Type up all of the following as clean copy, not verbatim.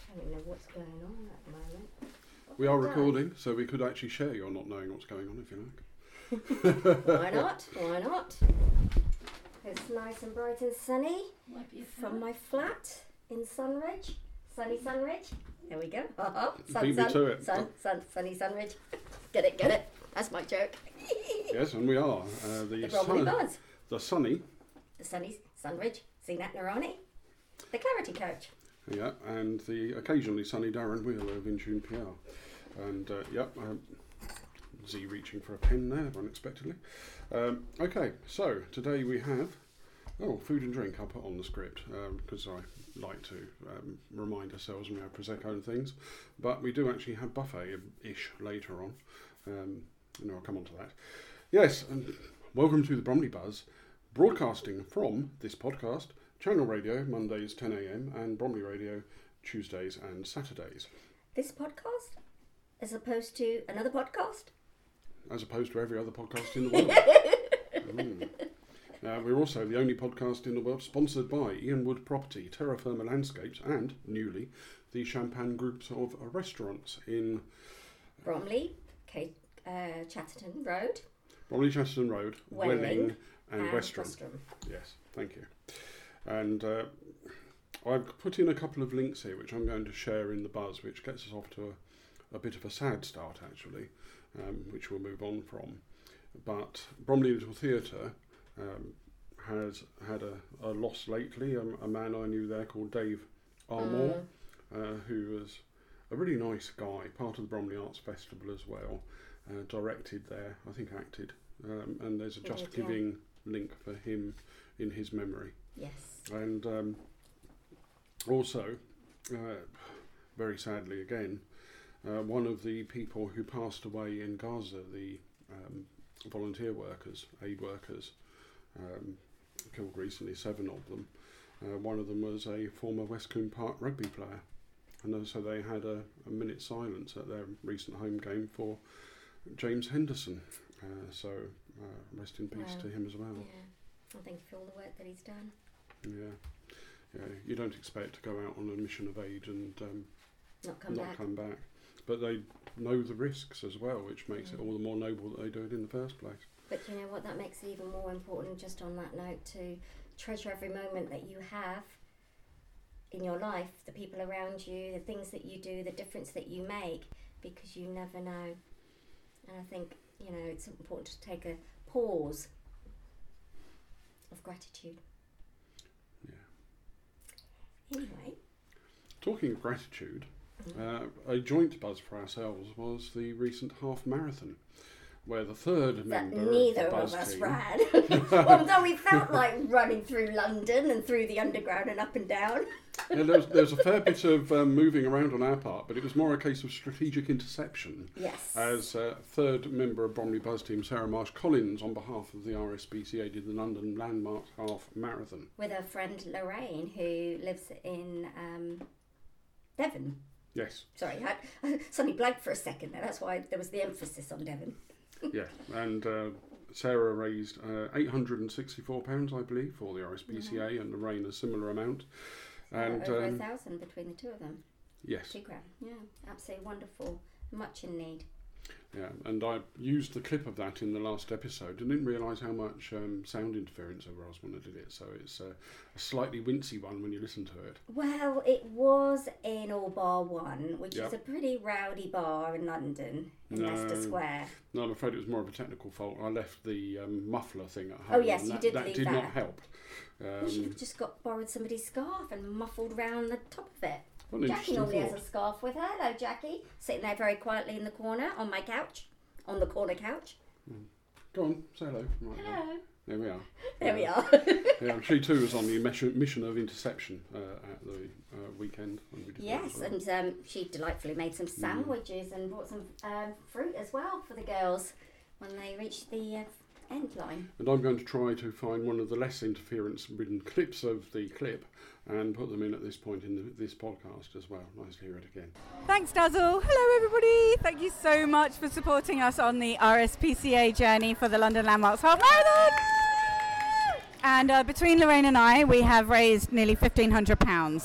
I don't know what's going on at the moment. We are recording, so we could actually share your not knowing what's going on if you like. Why not? Why not? It's nice and bright and sunny from my flat in Sunridge. Sunny Sunridge. There we go. Beat me to it. Sunny Sunridge. Get it. That's my joke. Yes, and we are. The Bromley Buzz. The Sunny. The Sunny Sunridge. Zinat Narani. The Clarity Coach. Yeah, and the occasionally sunny Darren Wheeler of Intune PR. And Z reaching for a pen there unexpectedly. Okay, so today we have food and drink. I'll put on the script because I like to remind ourselves when we have Prosecco and things. But we do actually have buffet-ish later on. I'll come on to that. Yes, and welcome to the Bromley Buzz, broadcasting from this podcast, Channel Radio, Mondays 10 a.m, and Bromley Radio, Tuesdays and Saturdays. This podcast? As opposed to another podcast? As opposed to every other podcast in the world. We're also the only podcast in the world sponsored by Ian Wood Property, Terra Firma Landscapes, and, newly, the Champagne Groups of restaurants in Bromley, Chatterton Road. Bromley, Chatterton Road, Welling and Westram. Yes, thank you. And I've put in a couple of links here which I'm going to share in the buzz, which gets us off to a bit of a sad start actually, which we'll move on from. But Bromley Little Theatre has had a loss lately. A man I knew there called Dave Armour, who was a really nice guy, part of the Bromley Arts Festival as well, directed there, I think acted, and there's a Just Giving link for him in his memory. Yes. And also, very sadly again, one of the people who passed away in Gaza, the volunteer workers, aid workers, killed recently, 7 of them. One of them was a former West Combe Park rugby player. And so they had a minute's silence at their recent home game for James Henderson. So rest in peace to him as well. Yeah, I think for all the work that he's done. Yeah, you don't expect to go out on a mission of aid and not come back. But they know the risks as well, which makes it all the more noble that they do it in the first place. But you know what, that makes it even more important, just on that note, to treasure every moment that you have in your life, the people around you, the things that you do, the difference that you make, because you never know. And I think, it's important to take a pause of gratitude. Yeah. Anyway. Talking of gratitude, a joint buzz for ourselves was the recent half marathon, where the third member neither of the of us team ran. Although we felt like running through London and through the underground and up and down. Yeah, there was a fair bit of moving around on our part, but it was more a case of strategic interception. Yes. As third member of Bromley Buzz team, Sarah Marsh Collins, on behalf of the RSPCA, did the London Landmark Half Marathon. With her friend Lorraine, who lives in Devon. Yes. Sorry, I suddenly blanked for a second there. That's why there was the emphasis on Devon. Yeah, and Sarah raised £864, I believe, for the RSPCA, and Lorraine a similar amount. And over 1,000 between the two of them. Yes. £2,000. Yeah, absolutely wonderful. Much in need. Yeah, and I used the clip of that in the last episode and didn't realise how much sound interference there was when I did it, so it's a slightly wincy one when you listen to it. Well, it was in All Bar 1, which is a pretty rowdy bar in London, in Leicester Square. No, I'm afraid it was more of a technical fault. I left the muffler thing at home. Oh yes, you did leave that. That did not help. You should have just borrowed somebody's scarf and muffled round the top of it. What Jackie normally has a scarf with her. Hello, Jackie. Sitting there very quietly in the corner on my couch, on the corner couch. Go on, say hello. Right, hello. There we are. There we are. Yeah, she too was on the mission of interception at the weekend. When we did yes, and she delightfully made some sandwiches and brought some fruit as well for the girls when they reached the end line. And I'm going to try to find one of the less interference-ridden clips of the clip and put them in at this point in this podcast as well. Nice to hear it again. Thanks, Dazzle. Hello, everybody. Thank you so much for supporting us on the RSPCA journey for the London Landmarks Half Marathon. And between Lorraine and I, we have raised nearly £1,500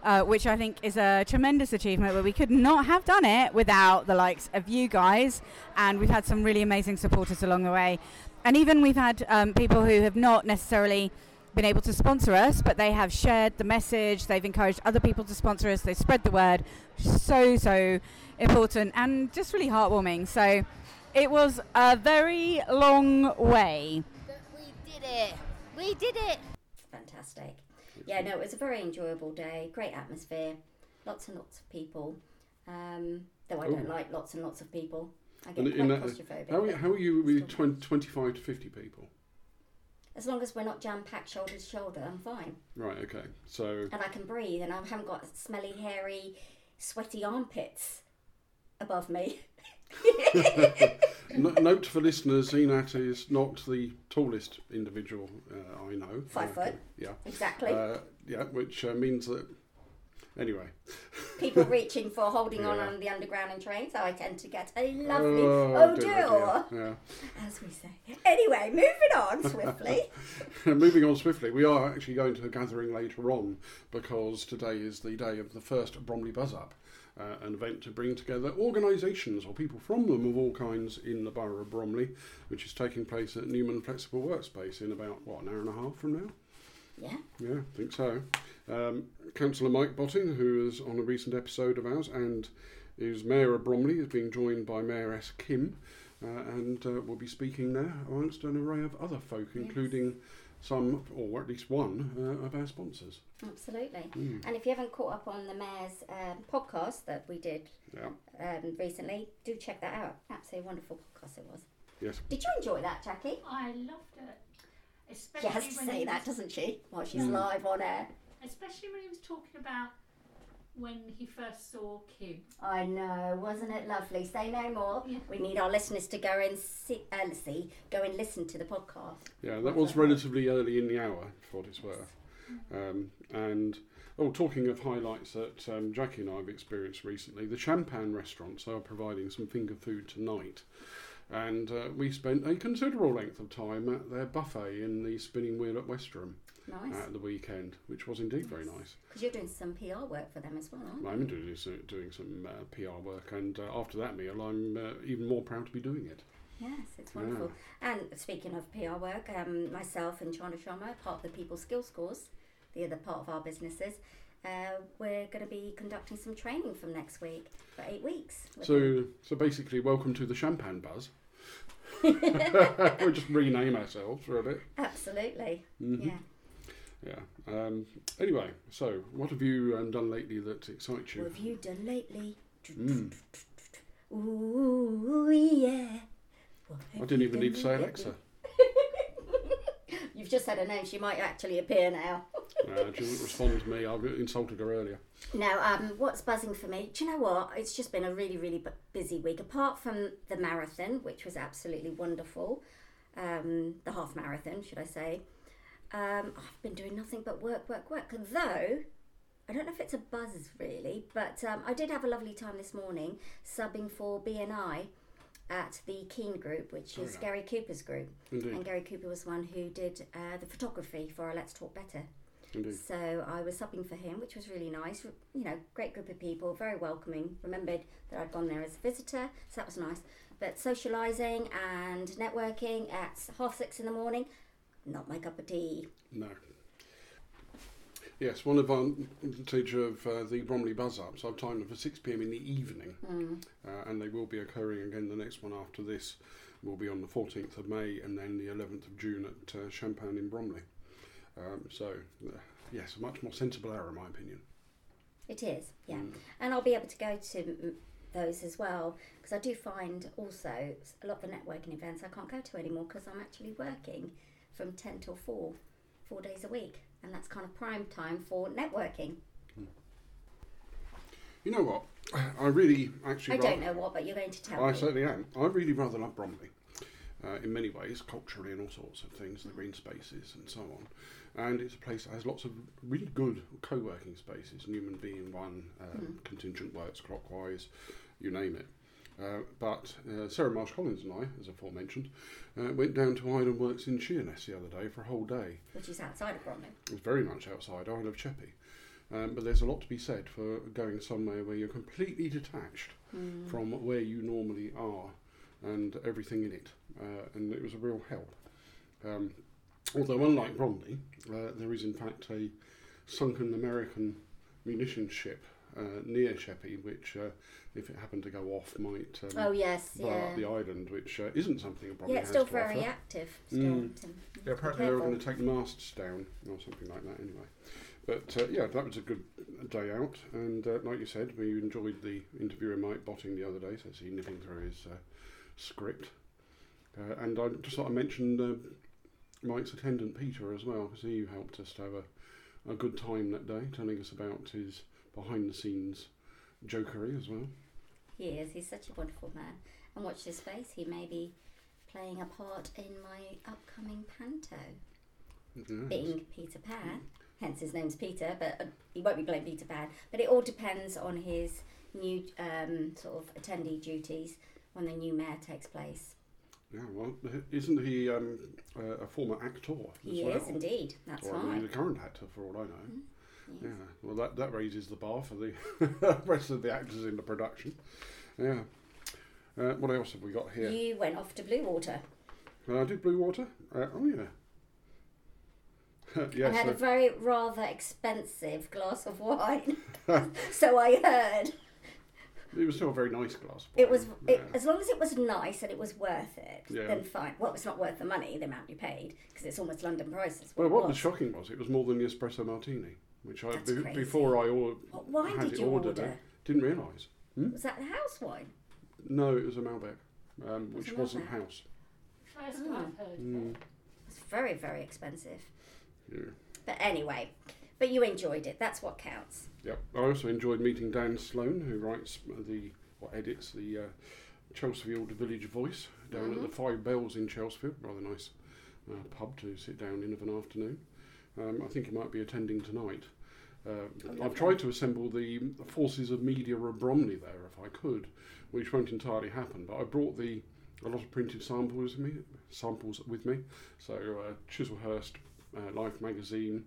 which I think is a tremendous achievement, but we could not have done it without the likes of you guys, and we've had some really amazing supporters along the way. And even we've had people who have not necessarily been able to sponsor us, but they have shared the message, they've encouraged other people to sponsor us, they've spread the word. So important and just really heartwarming. So it was a very long way. But we did it. Fantastic. Yeah, no, it was a very enjoyable day, great atmosphere, lots and lots of people. Though I don't like lots and lots of people. I get quite claustrophobic. How are you with 25 to 50 people? As long as we're not jam-packed shoulder to shoulder, I'm fine. Right, okay. So. And I can breathe, and I haven't got smelly, hairy, sweaty armpits above me. Note for listeners, Enat is not the tallest individual I know. 5 foot. Yeah. Exactly. Which means that. Anyway. People reaching for holding on the underground and train, so I tend to get a lovely dear, as we say. Anyway, moving on swiftly. We are actually going to a gathering later on because today is the day of the first Bromley Buzz Up, an event to bring together organisations or people from them of all kinds in the borough of Bromley, which is taking place at Newman Flexible Workspace in about, an hour and a half from now? Yeah. Yeah, I think so. Councillor Mike Botting, who is on a recent episode of ours and is Mayor of Bromley, is being joined by Mayoress Kim and will be speaking there amongst an array of other folk, including some, or at least one, of our sponsors. Absolutely. And if you haven't caught up on the Mayor's podcast that we did recently, do check that out. Absolutely wonderful podcast it was. Yes. Did you enjoy that, Jackie? I loved it. Especially she has to say that, doesn't she? While she's live on air. Especially when he was talking about when he first saw Kim. I know, wasn't it lovely? Say no more. Yeah. We need our listeners to go and go and listen to the podcast. Yeah, that was relatively early in the hour, for what it's worth. Talking of highlights that Jackie and I have experienced recently, the Champagne restaurants are providing some finger food tonight. And we spent a considerable length of time at their buffet in the Spinning Wheel at Westerham at the weekend, which was indeed very nice. Because you're doing some PR work for them as well, aren't you? I'm doing some PR work, and after that meal, I'm even more proud to be doing it. Yes, it's wonderful. Yeah. And speaking of PR work, myself and Chana Sharma, part of the People Skills course, the other part of our businesses, we're going to be conducting some training from next week for 8 weeks. So basically, welcome to the Champagne Buzz. We'll just rename ourselves for a bit. Absolutely. Mm-hmm. Yeah. Anyway, so what have you done lately that excites you? What have you done lately? Ooh, yeah. I didn't even need to say Alexa. You've just said her name. She might actually appear now. She doesn't respond to me. I've insulted her earlier. Now, what's buzzing for me? Do you know what? It's just been a really, really busy week. Apart from the marathon, which was absolutely wonderful, the half marathon, should I say? I've been doing nothing but work. Though I don't know if it's a buzz really, but I did have a lovely time this morning subbing for BNI at the Keen group, which is Gary Cooper's group. Indeed. And Gary Cooper was one who did the photography for our Let's Talk Better. Indeed. So I was subbing for him, which was really nice. You know, great group of people, very welcoming. Remembered that I'd gone there as a visitor, so that was nice. But socialising and networking at 6:30 in the morning, not my cup of tea. No. Yes, one advantage of the Bromley Buzz Ups, I've timed them for 6 p.m. in the evening, and they will be occurring again. The next one after this will be on the 14th of May and then the 11th of June at Champagne in Bromley. Yes, a much more sensible hour in my opinion. It is, yeah. And I'll be able to go to those as well, because I do find also a lot of the networking events I can't go to anymore because I'm actually working from 10 till 4 days a week. And that's kind of prime time for networking. You know what? I really actually... I don't know what, but you're going to tell me. I certainly am. I really rather love Bromley in many ways, culturally and all sorts of things, the green spaces and so on. And it's a place that has lots of really good co-working spaces, Newman being one, Contingent Works, Clockwise, you name it. But Sarah Marsh-Collins and I, as aforementioned, went down to Island Works in Sheerness the other day for a whole day. Which is outside of Bromley. It's very much outside Isle of Cheppy. But there's a lot to be said for going somewhere where you're completely detached from where you normally are and everything in it. And it was a real help. Although unlike Bromley, there is in fact a sunken American munitions ship near Sheppey, which if it happened to go off might blow up the island, which isn't something a Bromley has to offer. Yeah, it's still very active. Yeah, apparently they were going to take the masts down or something like that anyway. But that was a good day out, and like you said, we enjoyed the interviewer Mike Botting the other day, so he nipping through his script. And I just thought I mentioned Mike's attendant Peter as well, because he helped us to have a good time that day, telling us about his behind the scenes jokery as well. He is, he's such a wonderful man. And watch his face, he may be playing a part in my upcoming panto. Yes. Being Peter Pan, hence his name's Peter, but he won't be playing Peter Pan. But it all depends on his new sort of attendee duties when the new mayor takes place. Yeah, well, isn't he a former actor as well? He is indeed, that's right. He's a current actor for all I know. Yes. Yeah, well that raises the bar for the rest of the actors in the production. Yeah. What else have we got here? You went off to Bluewater. I did Bluewater? Oh yeah. Yes, and had a very rather expensive glass of wine. So I heard. It was still a very nice glass. It was, as long as it was nice and it was worth it, then fine. Well, it's not worth the money, the amount you paid, because it's almost London prices. Well, what was shocking was it was more than the espresso martini, which before I had it ordered, didn't realise. Was that the house wine? No, it was a Malbec, which wasn't house. First I've heard of it. It's very, very expensive. Yeah. But anyway, but you enjoyed it. That's what counts. Yep. I also enjoyed meeting Dan Sloan, who edits the Chelseafield Village Voice down at the Five Bells in Chelseafield. Rather nice pub to sit down in of an afternoon. I think he might be attending tonight. I've tried to assemble the forces of media of Bromley there if I could, which won't entirely happen. But I brought a lot of printed samples with me. So Chislehurst Life magazine.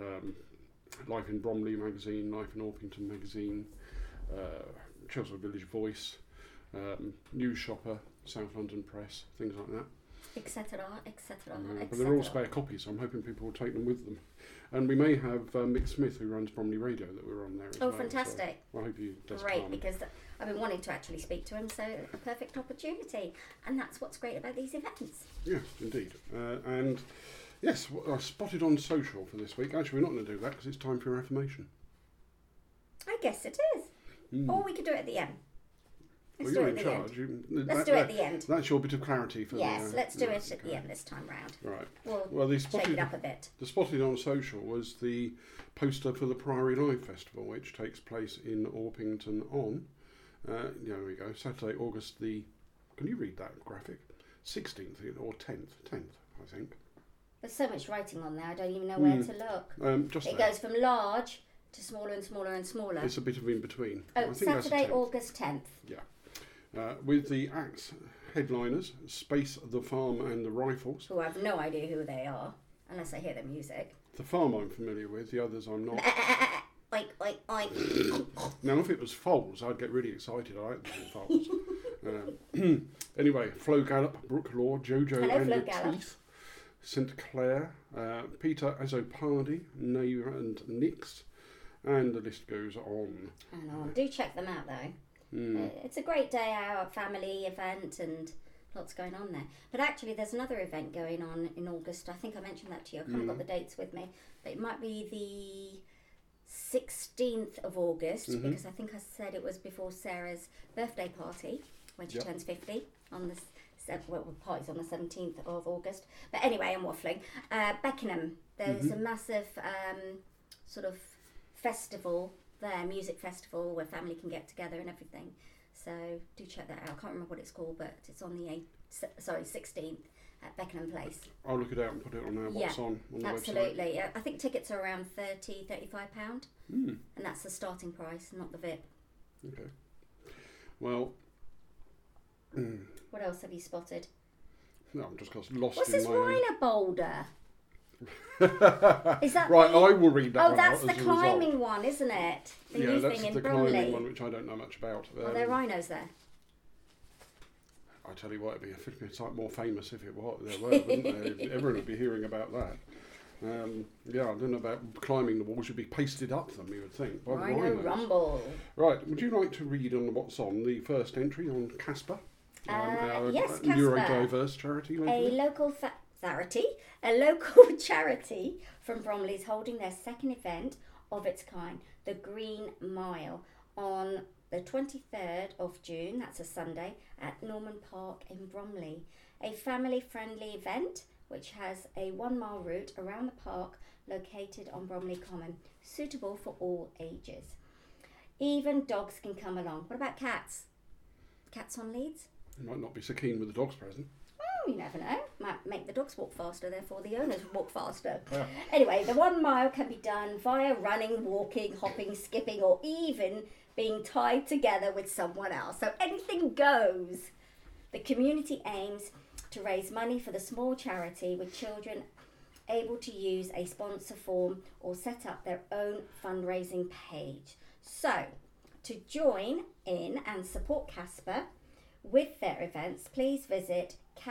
Life in Bromley magazine, Life in Orpington magazine, Chelsea Village Voice, News Shopper, South London Press, things like that. Etc. etc. But they're all spare copies, so I'm hoping people will take them with them. And we may have Mick Smith, who runs Bromley Radio, that we're on there as well. Oh, fantastic. So I hope he does great, come. Because I've been wanting to actually speak to him, so a perfect opportunity. And that's what's great about these events. Yes, indeed. And yes, I spotted on social for this week. Actually, we're not going to do that because it's time for your affirmation. I guess it is. Or we could do it at the end. Let's do it at the end. Let's do it at the end. That's your bit of clarity for yes, let's do it at the end this time round. Right. Well, shake it up a bit. The spotted on social was the poster for the Priory Live Festival, which takes place in Orpington on, there we go, Saturday, August the, can you read that graphic? 16th or 10th, I think. There's so much writing on there, I don't even know where to look. It goes from large to smaller and smaller and smaller. It's a bit of in between. Oh, Saturday, August 10th. Yeah. With the acts headliners, Space, The Farm and The Rifles. Who I have no idea who they are, unless I hear their music. The Farm I'm familiar with, the others I'm not. Oink, oink, oink. Now, if it was Foals, I'd get really excited. I like the Foals. Anyway, Flo Gallop, Brooke Law, Jojo Hello, and Flo the Gallop. Teeth, St Clair, Peter Azopardi, Nave and Nix, and the list goes on. I know. Do check them out though. It's a great day out, family event, and lots going on there. But actually, there's another event going on in August. I think I mentioned that to you. I haven't got the dates with me, but it might be the 16th of August because I think I said it was before Sarah's birthday party when she turns 50 on the. Well, party's on the 17th of August. But anyway, I'm waffling. Beckenham, there's a massive sort of festival there, music festival where family can get together and everything. So do check that out. I can't remember what it's called, but it's on the 16th at Beckenham Place. I'll look it out and put it on our what's on the website. Absolutely. I think tickets are around £35, and that's the starting price, not the VIP. Okay. Well. What else have you spotted? No, I'm just got lost What's in this my Rhino boulder? Is that right? I will read that. Oh, that's the climbing one, isn't it? The new that's thing in the Bromley. climbing one, which I don't know much about. Are there rhinos there? I tell you what, it'd be a 50 times more famous if it were. There were, wouldn't there? Everyone would be hearing about that. I don't know about climbing the walls. You'd be pasted up them, you would think. Rhino Rumble. Right, would you like to read on what's on the first entry on Casper? Yes, Casper. Neurodiverse charity. A local charity from Bromley is holding their second event of its kind, the Green Mile, on the 23rd of June, that's a Sunday, at Norman Park in Bromley. A family-friendly event which has a 1 mile route around the park located on Bromley Common, suitable for all ages. Even dogs can come along. What about cats? Cats on leads? You might not be so keen with the dogs present. Oh, you never know. Might make the dogs walk faster, therefore the owners walk faster. Yeah. Anyway, the 1 mile can be done via running, walking, hopping, skipping, or even being tied together with someone else. So anything goes. The community aims to raise money for the small charity, with children able to use a sponsor form or set up their own fundraising page. So, to join in and support Casper with their events, please visit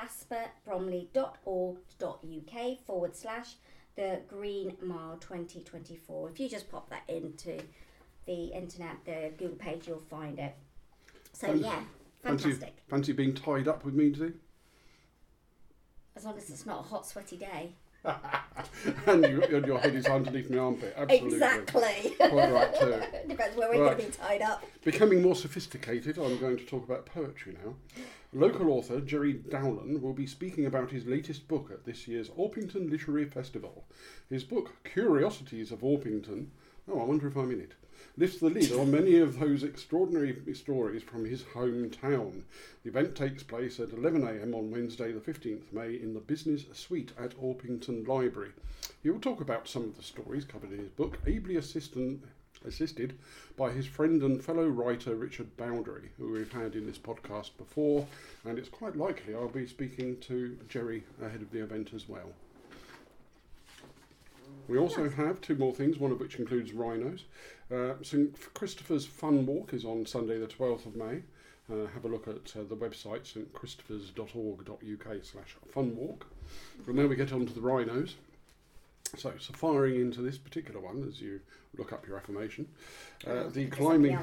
casperbromley.org.uk/the Green Mile 2024. If you just pop that into the internet, the Google page, you'll find it. So fantastic. Fancy being tied up with me today? As long as it's not a hot, sweaty day. And your head is underneath my armpit. Absolutely. Exactly. Quite right too. Depends where we're going to be tied up. Becoming more sophisticated, I'm going to talk about poetry now. Local author Jerry Dowland will be speaking about his latest book at this year's Orpington Literary Festival. His book, Curiosities of Orpington, I wonder if I'm in it, lifts the lid on many of those extraordinary stories from his hometown. The event takes place at 11 a.m. on Wednesday the 15th May in the Business Suite at Orpington Library. He will talk about some of the stories covered in his book, ably assisted by his friend and fellow writer Richard Bowdery, who we've had in this podcast before, and it's quite likely I'll be speaking to Jerry ahead of the event as well. We also have two more things, one of which includes rhinos. St Christopher's Fun Walk is on Sunday the 12th of May. Have a look at the website stchristophers.org.uk/funwalk. And then we get on to the rhinos. So firing into this particular one as you look up your affirmation. The climbing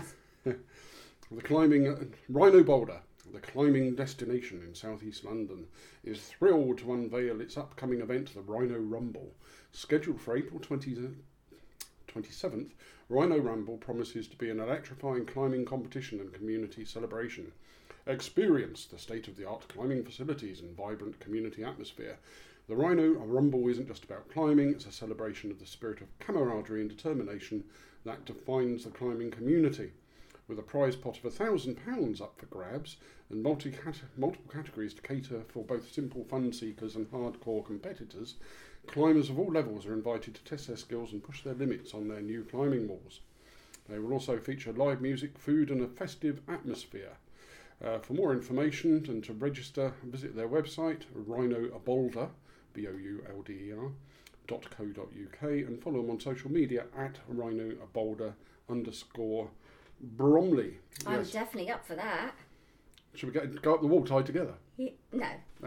Rhino Boulder, the climbing destination in southeast London, is thrilled to unveil its upcoming event, the Rhino Rumble. Scheduled for April 27th, Rhino Rumble promises to be an electrifying climbing competition and community celebration. Experience the state-of-the-art climbing facilities and vibrant community atmosphere. The Rhino Rumble isn't just about climbing, it's a celebration of the spirit of camaraderie and determination that defines the climbing community. With a prize pot of £1,000 up for grabs and multiple categories to cater for both simple fun seekers and hardcore competitors, climbers of all levels are invited to test their skills and push their limits on their new climbing walls. They will also feature live music, food and a festive atmosphere. For more information and to register, visit their website, rhinoboulder, BOULDER.co.uk, and follow them on social media at rhinoboulder_Bromley. I'm definitely up for that. Should we go up the wall tied together? No. Oh.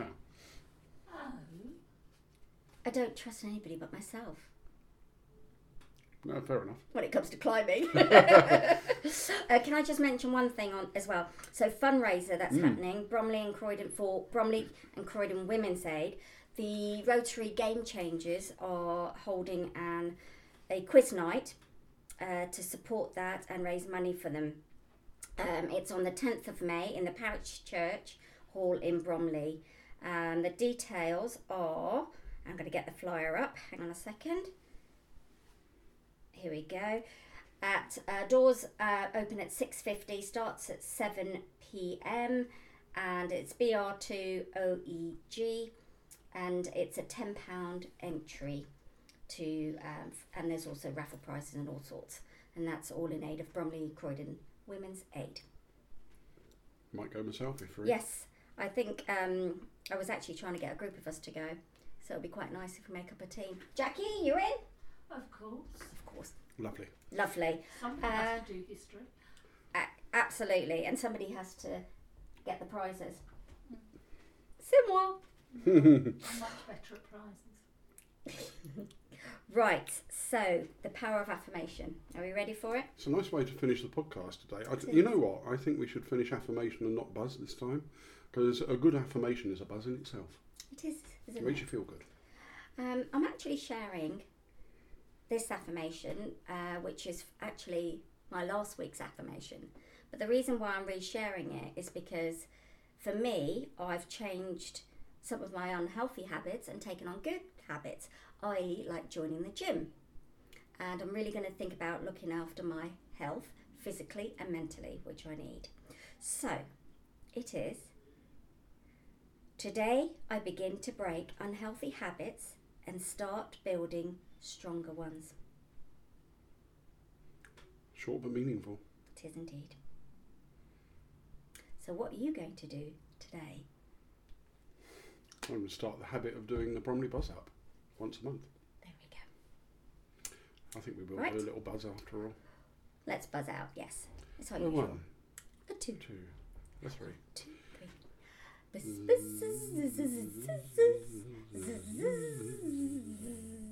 I don't trust anybody but myself. No, fair enough. When it comes to climbing. Can I just mention one thing as well? So fundraiser that's happening, Bromley and Croydon Women's Aid. The Rotary Game Changers are holding a quiz night to support that and raise money for them. It's on the 10th of May in the Parish Church Hall in Bromley. The details are, I'm going to get the flyer up, hang on a second. Here we go. Doors open at 6:50, starts at 7 p.m. and it's BR2OEG and it's a £10 entry to and there's also raffle prizes and all sorts, and that's all in aid of Bromley Croydon Women's Aid. Might go myself if free. Yes, I think I was actually trying to get a group of us to go, So it'll be quite nice if we make up a team. Jackie, you're in? Of course. Of course. Lovely. Lovely. Somebody has to do history. Absolutely. And somebody has to get the prizes. C'est moi. I'm much better at prizes. Right, so the power of affirmation. Are we ready for it? It's a nice way to finish the podcast today. You know what? I think we should finish affirmation and not buzz this time, because a good affirmation is a buzz in itself. It is, isn't It makes you feel good. I'm actually sharing this affirmation, which is actually my last week's affirmation. But the reason why I'm resharing it is because for me, I've changed some of my unhealthy habits and taken on good habits, i.e. like joining the gym. And I'm really going to think about looking after my health physically and mentally, which I need. So it is, today I begin to break unhealthy habits and start building stronger ones. Short but meaningful. It is indeed. So what are you going to do today? I'm going to start the habit of doing the Bromley Buzz Up once a month. There we go. I think we will Right. do a little buzz after all. Let's buzz out, yes. It's our A usual. 1, A 2, 2, a 3. 2, 3. Buzz, buzz, buzz, buzz, buzz, buzz, buzz, buzz.